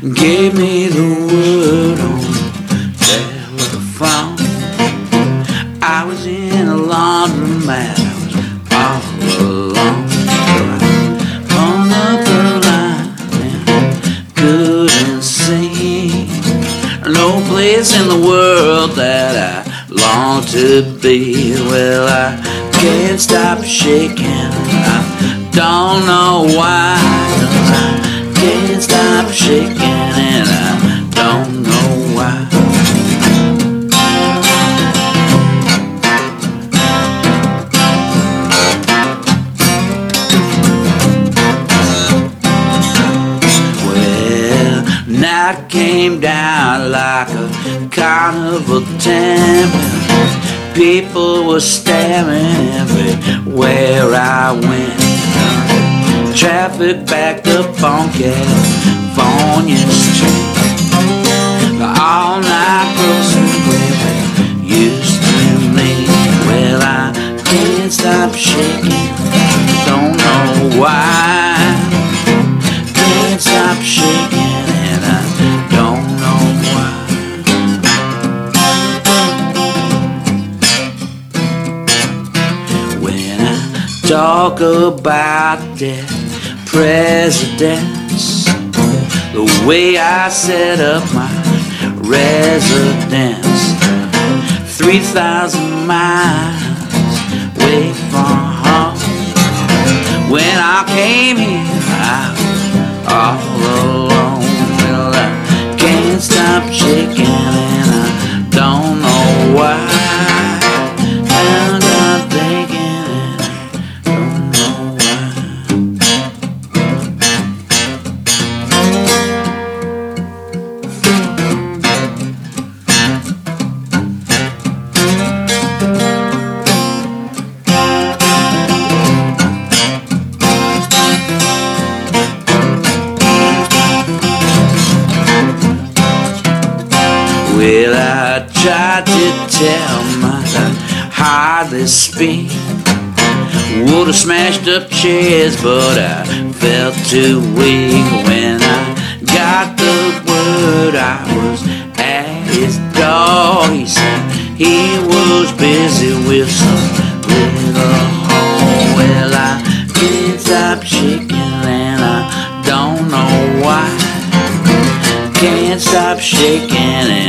gave me the word on telephone. I was in a laundromat, I was all alone. So I hung up the line and couldn't see no place in the world that I long to be. Well, I can't stop shaking, I don't know why. I can't stop shaking and I don't know why. Night came down like a carnival tempest. People were staring everywhere I went. Traffic backed up on California Street. All night grocery where we used to meet. Well, I can't stop shaking, don't know why. Can't stop shaking and I don't know why. When I talk about dead presidents, the way I set up my residence, 3,000 miles away from home. When I came here, I was all alone. Well, I can't stop shaking and I don't know why. And I'm thinking and I don't know why. Well, I tried to tell myself hardly speak. Would have smashed up chairs, but I felt too weak. When I got the word I was at his door, he said he was busy with some little home. Well, I can't stop shaking and I don't know why. Can't stop shaking